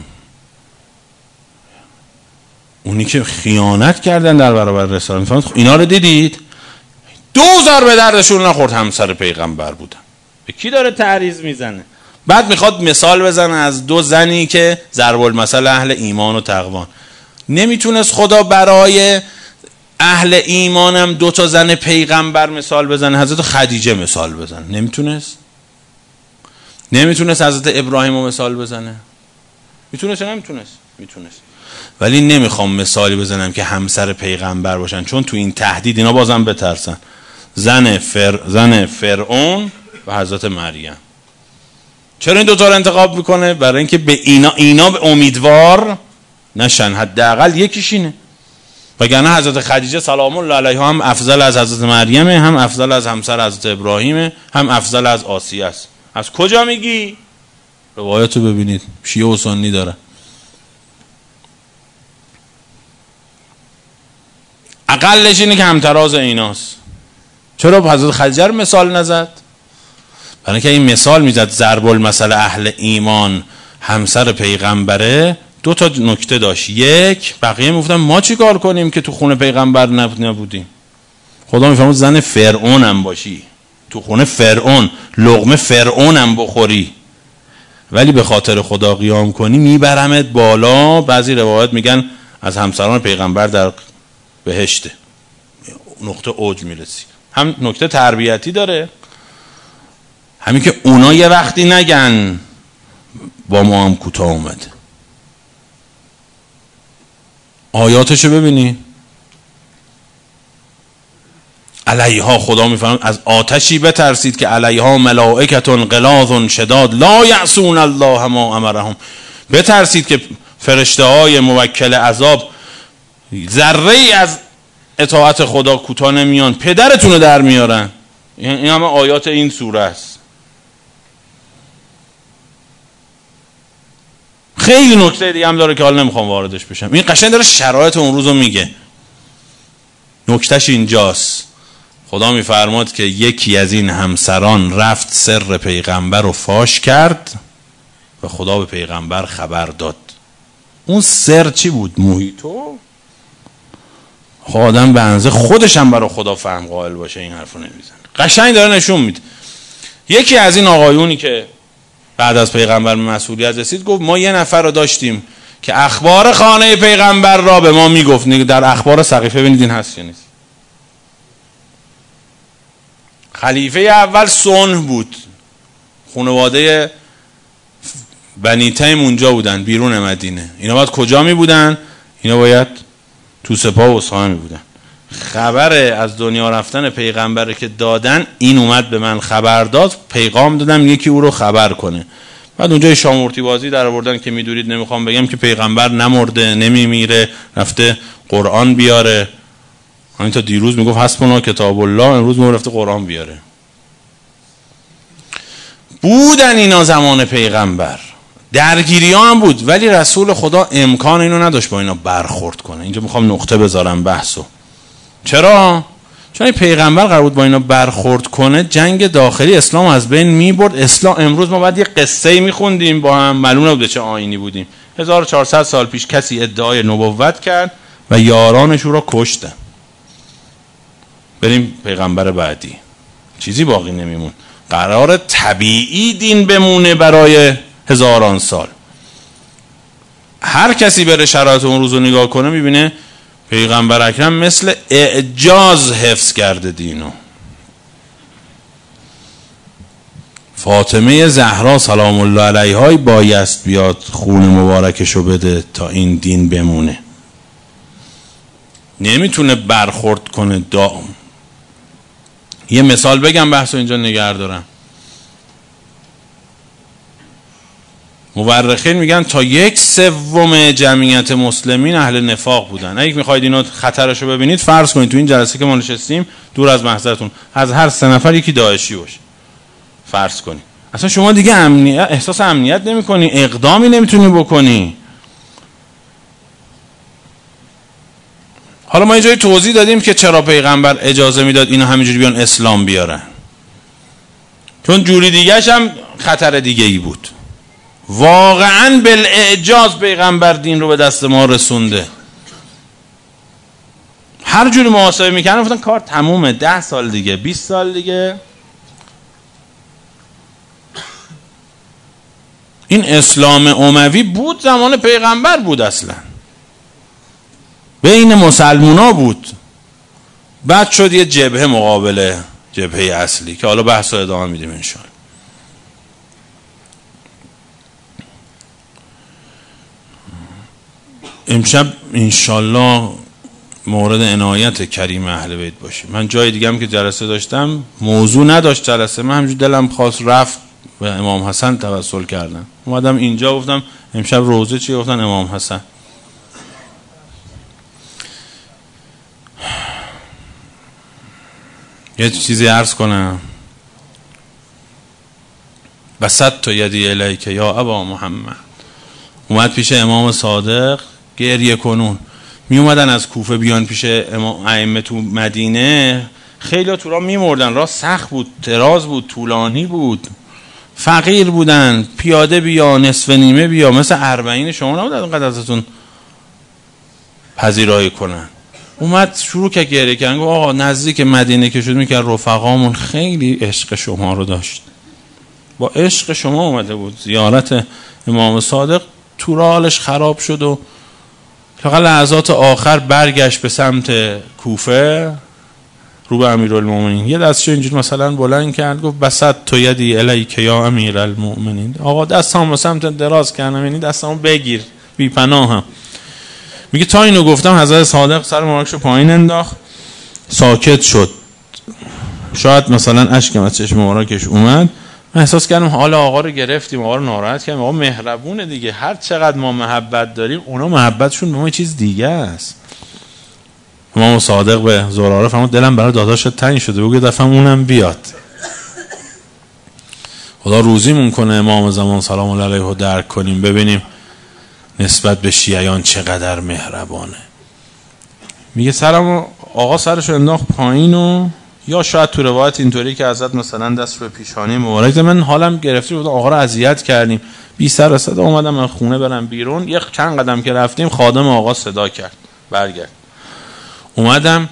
اونی که خیانت کردن در برابر رسالت، اینا رو دیدید؟ دو ضربه دردشون نخورد، همسر پیغمبر بودن. به کی داره تعریض میزنه؟ بعد میخواد مثال بزنه از دو زنی که ضرب المثل اهل ایمان و تقوا. نمیتونست خدا برای اهل ایمانم دو تا زن پیغمبر مثال بزنه؟ حضرت خدیجه مثال بزنه؟ نمیتونست؟ نمیتونست حضرت ابراهیم رو مثال بزنه؟ میتونست یا نمیتونست؟ میتونست. ولی نمیخوام مثالی بزنم که همسر پیغمبر باشن، چون تو این تهدید اینا بازم بترسن. زن فر زن فرعون و حضرت مریم. چرا این دوتا رو انتخاب میکنه؟ برای اینکه به اینا اینا به امیدوار نشن، حداقل یکیش اینه. وگرنه حضرت خدیجه سلام الله علیها هم افضل از حضرت مریم، هم افضل از همسر حضرت ابراهیم، هم افضل از آسیه است. از کجا میگی؟ روایتو ببینید، شیعه و سنی داره. اقلش اینه که همتراز ایناست. چرا حضرت خدیجه رو مثال نزد؟ برای اینکه این مثال میزد ضرب المثل اهل ایمان همسر پیغمبره، دو تا نکته داشت. یک، بقیه میگفتن ما چی کار کنیم که تو خونه پیغمبر نبودیم؟ خدا میفرمود زن فرعون هم باشی، تو خونه فرعون لقمه فرعون هم بخوری، ولی به خاطر خدا قیام کنی میبرمت بالا. بعضی روایات میگن از همسران پیغمبر در بهشته، نقطه اوج میرسی. هم نکته تربیتی داره، همین که اونا یه وقتی نگن با ما هم کوتاه اومده. آیاتشو ببینی، علیها خدا میفرماید از آتشی بترسید که علیها ملائکتون غلاظ شداد لا یعصون الله ما امرهم. بترسید که فرشته های موکل عذاب ذره ای از اطاعت خدا کوتاه نمیان، پدرتون رو در میارن. این همه آیات این سوره است. خیلی نکته دیگه هم داره که حالا نمیخوام واردش بشم. این قشنگ داره شرایط اون روزو میگه. نکتهش اینجاست. خدا میفرماد که یکی از این همسران رفت سر پیغمبر رو فاش کرد و خدا به پیغمبر خبر داد. اون سر چی بود؟ محیطو؟ خب آدم به اندازه خودش هم برای خدا فهم قائل باشه این حرفو نمیزنه. قشنگ داره نشون میده. یکی از این آقایونی که بعد از پیغمبر مسئولیت رسید گفت ما یه نفر رو داشتیم که اخبار خانه پیغمبر را به ما میگفت. در اخبار سقیفه ببینید این هست یا نیست. خلیفه اول صنع بود، خانواده بنی تیم اونجا بودن بیرون مدینه. اینا باید کجا می بودن؟ اینا باید تو سپاه و اسامه می بودن. خبر از دنیا رفتن پیغمبر که دادن، این اومد به من خبر داد، پیغام دادم یکی او رو خبر کنه. بعد اونجا شامورتی بازی در آوردن که میدونید، نمیخوام بگم که پیغمبر نمرده، نمیمیره، رفته قرآن بیاره. همین تا دیروز میگفت حسبنا کتاب الله، امروز میگفت رفته قرآن بیاره. بودن اینا زمان پیغمبر، درگیری ها هم بود، ولی رسول خدا امکان اینو نداشت با اینا برخورد کنه. اینجا میخوام نقطه بذارم بحثو. چرا؟ چون پیغمبر قرار بود با اینا برخورد کنه، جنگ داخلی اسلام از بین میبرد. اسلام امروز ما بعد یه قصه میخوندیم با هم، معلوم نبود چه آیینی بودیم. هزار و چهارصد سال پیش کسی ادعای نبوت کرد و یارانش رو کشتن. بریم پیغمبر بعدی، چیزی باقی نمیمون. قرار طبیعی دین بمونه برای هزاران سال. هر کسی بره شرایط اون روزو نگاه کنه میبینه پیغمبر اکرم مثل اعجاز حفظ کرده دینو. فاطمه زهرا سلام الله علیها بایست بیاد خون مبارکشو بده تا این دین بمونه. نمیتونه برخورد کنه. دائم یه مثال بگم بحثو اینجا نگه دارم. مورخین میگن تا یک سوم جمعیت مسلمین اهل نفاق بودن. اگه میخواید اینو خطرشو ببینید، فرض کنید تو این جلسه که ما نشستیم دور از محضرتون از هر سه نفر یکی داعشی باشه، فرض کنید. اصلا شما دیگه امنیت، احساس امنیت نمی‌کنی، اقدامی نمیتونی بکنی. حالا ما اینجا توضیح دادیم که چرا پیغمبر اجازه میداد اینا همینجوری بیان اسلام بیارن، چون جوری دیگه‌ش هم خطر دیگه ای بود. واقعاً بالاعجاز پیغمبر دین رو به دست ما رسونده. هر جوری محاسبه میکنن گفتن کار تمومه، ده سال دیگه، بیست سال دیگه این اسلام اموی بود، زمان پیغمبر بود، اصلا بین مسلمونا بود. بعد شد یه جبهه مقابل جبهه اصلی که حالا بحث رو ادامه میدیم انشاءالله. امشب انشالله مورد عنایت کریم اهل بیت باشه. من جای دیگه هم که جلسه داشتم موضوع نداشت جلسه، من همجور دلم خواست رفت و امام حسن توسل کردم. اومدم اینجا گفتم امشب روزه چی؟ گفتن امام حسن. یه چیزی عرض کنم. بسطت یدی الیک یا ابا محمد. اومد پیش امام صادق گریه کنون. می اومدن از کوفه بیان پیش امام ائمه تو مدینه، خیلی تو را می مردن. راه سخت بود، دراز بود، طولانی بود، فقیر بودن، پیاده بیا، نصف نیمه بیا، مثل اربعین شما نبود اینقدر ازتون پذیرایی کنن. اومد شروع که گریه کردن، گفت آقا نزدیک مدینه که شد میکرد رفقامون خیلی عشق شما رو داشت، با عشق شما اومده بود زیارت امام صادق، تو را حالش خراب شد و فقط لحظات آخر برگشت به سمت کوفه رو به امیرالمومنین، یه دستش اینجوری مثلا بلند کرد، گفت بسطت یدی الیک یا امیرالمومنین. آقا دستام به سمت دراز کردم، یعنی دستامو بگیر، بی پناهم. میگه تا اینو گفتم حضرت صادق سر مبارکشو پایین انداخت، ساکت شد. شاید مثلا اشکم از چشم مبارکش اومد. من احساس کردم حال آقا رو گرفتیم، آقا رو ناراحت کردیم. آقا مهربونه دیگه، هر چقدر ما محبت داریم اونا محبتشون به ما چیز دیگه است. امام صادق به زراره فرمود دلم برای داداشت تنگ شده، بگو دفعه اونم بیاد. خدا روزیمون کنه امام زمان سلام الله علیه رو درک کنیم، ببینیم نسبت به شیعیان چقدر مهربانه. میگه سرم آقا سرشو انداخت پایین و یا شاید تو روایت اینطوری که حضرت مثلا دست رو پیشانی مبارک، من حالم گرفته بود، آقا رو اذیت کردیم، بی سر و صدا اومدم من خونه برم بیرون. یک چند قدم که رفتیم خادم آقا صدا کرد برگرد. اومدم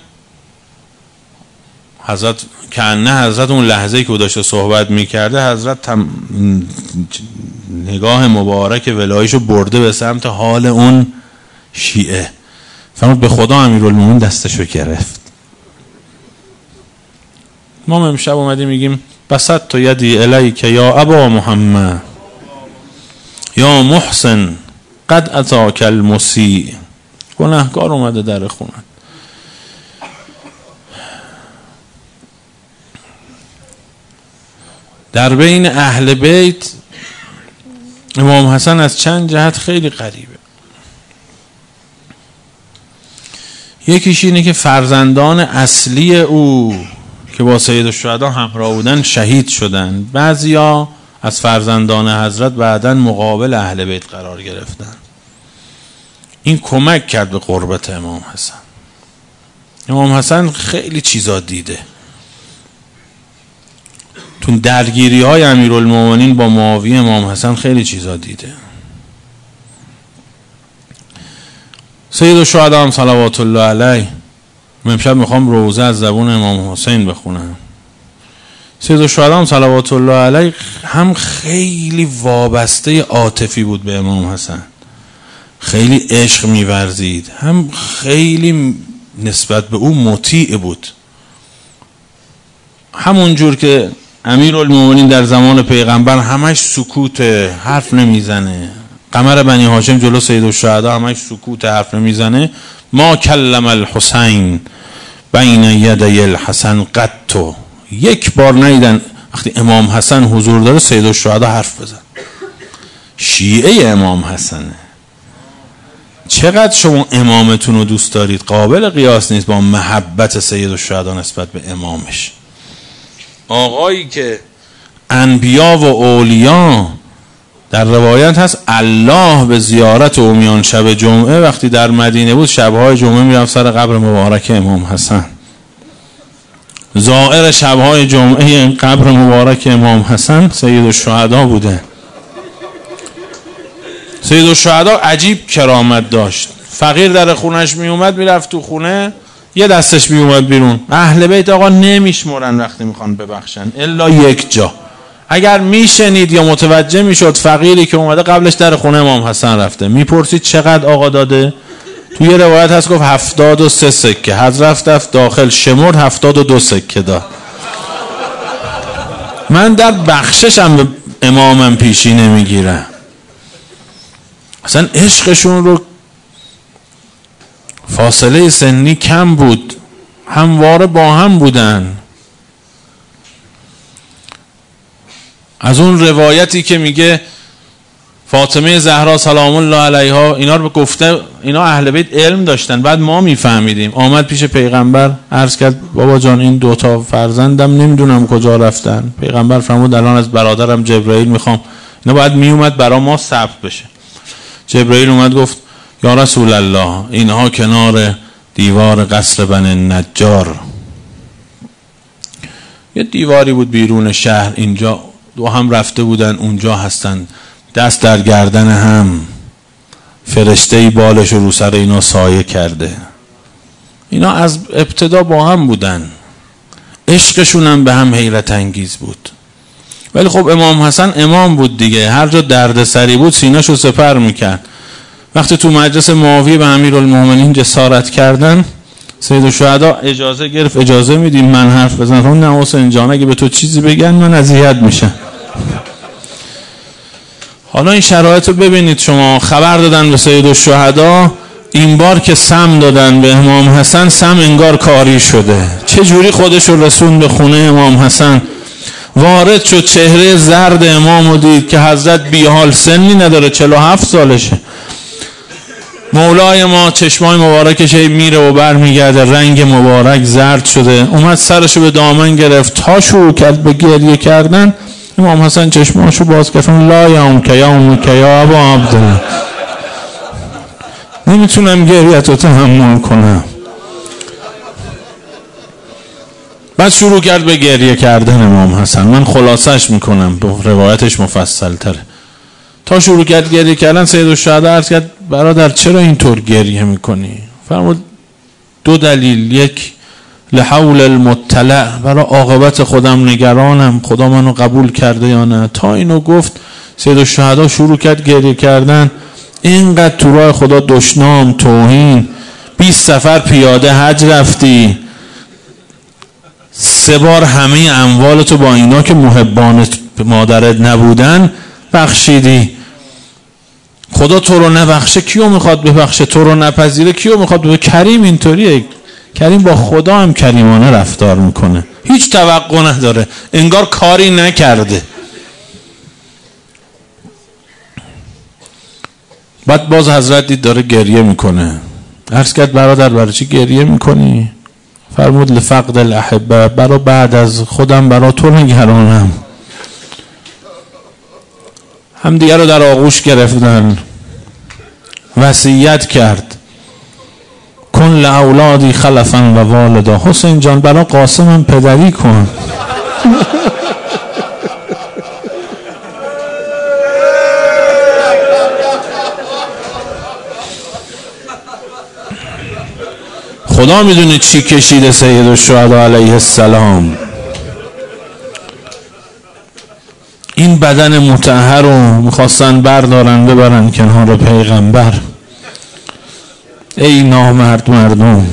حضرت کنه حضرت اون لحظه‌ای که داشته صحبت میکرده، حضرت تم... نگاه مبارک ولایشو برده به سمت حال اون شیعه. فرمود به خدا امیرالمومنین دستشو گرفت. ما امشب اومدیم میگیم بسطت یدی الیک یا ابا محمد یا محسن قد اتاک المسیء. گناهکار اومده در خونه. در بین اهل بیت امام حسن از چند جهت خیلی غریبه. یکیش اینه که فرزندان اصلی او که با سید الشهدا همراه بودن شهید شدن. بعضیا از فرزندان حضرت بعداً مقابل اهل بیت قرار گرفتن. این کمک کرد به قربت امام حسن. امام حسن خیلی چیزا دیده. تو درگیری های امیرالمومنین با معاویه امام حسن خیلی چیزا دیده. سید الشهدا هم صلوات الله علیه، امشب میخوام روزه از زبون امام حسین بخونم. سید الشهدا هم صلوات الله علیه هم خیلی وابسته عاطفی بود به امام حسن، خیلی عشق میورزید، هم خیلی نسبت به او مطیع بود. همون جور که امیرالمومنین در زمان پیغمبر همش سکوت، حرف نمیزنه. قمر بنی هاشم جلو سید الشهدا همش سکوت، حرف نمیزنه. ما کلم الحسین بین یدی الحسن قط، یک بار نیدن وقتی امام حسن حضور داره سید الشهدا حرف بزن. شیعه امام حسنه. چقدر شما امامتون رو دوست دارید قابل قیاس نیست با محبت سید الشهدا نسبت به امامش. آقایی که انبیا و اولیا در روایت هست الله به زیارت اومیان شب جمعه وقتی در مدینه بود شبهای جمعه میرفت سر قبر مبارک امام حسن. زائر شبهای جمعه قبر مبارک امام حسن سید الشهدا بوده. سید الشهدا عجیب کرامت داشت. فقیر در خونش می اومد میرفت تو خونه یه دستش می اومد بیرون. اهل بیت آقا نمیشمرن وقتی میخوان ببخشن الا یک جا. اگر میشنید یا متوجه میشد فقیری که اومده قبلش در خونه امام حسن رفته، میپرسید چقدر آقا داده؟ توی یه روایت هست گفت هفتاد و سه سکه. حضرت رفت داخل شمرد هفتاد و دو سکه داد. من در بخششم به امامم پیشی نمیگیرم. اصلا عشقشون رو فاصله سنی کم بود، همواره با هم بودن. از اون روایتی که میگه فاطمه زهرا سلام الله علیها اینا رو گفته، اینا اهل بیت علم داشتن، بعد ما میفهمیدیم. آمد پیش پیغمبر عرض کرد بابا جان این دوتا فرزندم نمیدونم کجا رفتن. پیغمبر فرمود الان از برادرم جبرائیل میخوام، اینا باید میومد برا ما ثبت بشه. جبرائیل اومد گفت یا رسول الله اینها کنار دیوار قصر بنی نجار، یه دیواری بود بیرون شهر، اینجا دو هم رفته بودن اونجا هستن، دست در گردن هم، فرشته‌ای بالش رو سر اینا سایه کرده. اینا از ابتدا با هم بودن، عشقشون هم به هم حیرت انگیز بود. ولی خب امام حسن امام بود دیگه، هر جا درد سری بود سینه‌شو سپر میکرد. وقتی تو مجلس معاویه به امیرالمومنین جسارت کردن، سید الشهدا اجازه گرفت اجازه میدیم من حرف بزنم؟ نه حسین جان اگه به تو چیزی بگن من اذیت میشم. حالا این شرایط رو ببینید شما. خبر دادن به سید الشهدا، این بار که سم دادن به امام حسن سم انگار کاری شده. چه جوری خودش رو رسون به خونه امام حسن، وارد شد چهره زرد امام رو دید که حضرت بیحال، سنی نداره، چهل و هفت سالشه. مولای ما چشمای مبارکش میره و بر میگرده، رنگ مبارک زرد شده. اومد سرشو به دامن گرفت، تا شروع کرد به گریه کردن. امام حسن چشماشو باز کرد، لا یوم که یوم که یا ابا عبدالله، نمیتونم گریه‌تو تحمل کنم. بعد شروع کرد به گریه کردن امام حسن. من خلاصش میکنم، روایتش مفصل تره. تا شروع کرد گریه کردن، سید الشهدا عرض کرد برادر چرا اینطور گریه میکنی؟ فرمود دو دلیل، یک لحول المطلع، برای عاقبت خودم نگرانم خدا منو قبول کرده یا نه. تا اینو گفت سید الشهدا شروع کرد گریه کردن. اینقدر تو راه خدا دشنام، توهین، بیست سفر پیاده حج رفتی، سه بار همه اموالتو با اینا که محبان مادرت نبودن بخشیدی. خدا تو رو نبخشه کیو میخواد ببخشه؟ تو رو نپذیره کیو میخواد ببخشه؟ کریم اینطوریه، کریم با خدا هم کریمانه رفتار میکنه، هیچ توقع نداره، انگار کاری نکرده. بعد باز حضرت دید داره گریه میکنه. عرض کرد برادر برای چی گریه میکنی؟ فرمود لفقد الاحبه، برا بعد از خودم برا تو نگرانم. هم دیگه رو در آغوش گرفتن. وصیت کرد کن لاولادی خلفا و والدا، حسین جان برا قاسمم پدری کن. خدا میدونه چی کشیده سید الشهدا علیه السلام. این بدن مطهر رو میخواستن بردارن ببرن کنار پیغمبر. ای نامرد مردم.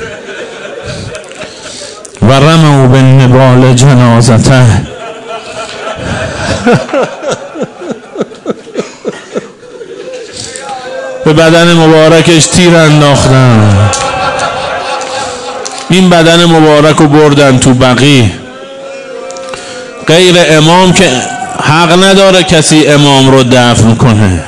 و رموا بالنبال جنازته، به بدن مبارکش تیر انداختن. این بدن مبارک رو بردن تو بقیع. غیر امام که حق نداره کسی امام رو دفن کنه.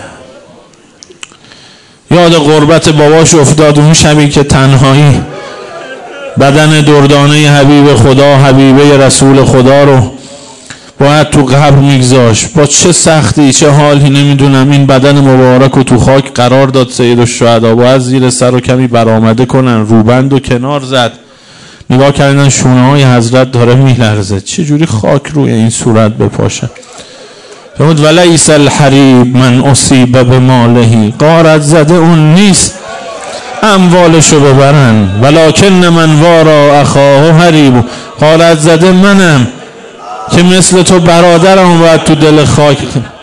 یاد غربت باباش افتاد اون شبی که تنهایی بدن دردانه حبیب خدا، حبیبه رسول خدا رو باید تو قبر میگذاشت. با چه سختی چه حالی نمیدونم این بدن مبارک رو تو خاک قرار داد سید الشهدا. باید زیر سر رو کمی برآمده کنن، روبند و کنار زد. نگاه کردن شونه های حضرت داره میلرزه. چه جوری خاک روی این صورت بپاشه؟ فرمود ولیس الحریب من اصیب بمالهی، غارت زده اون نیست اموالشو ببرن، ولکن من وارا اخاه حریب، غارت زده منم که مثل تو برادرم باید تو دل خاک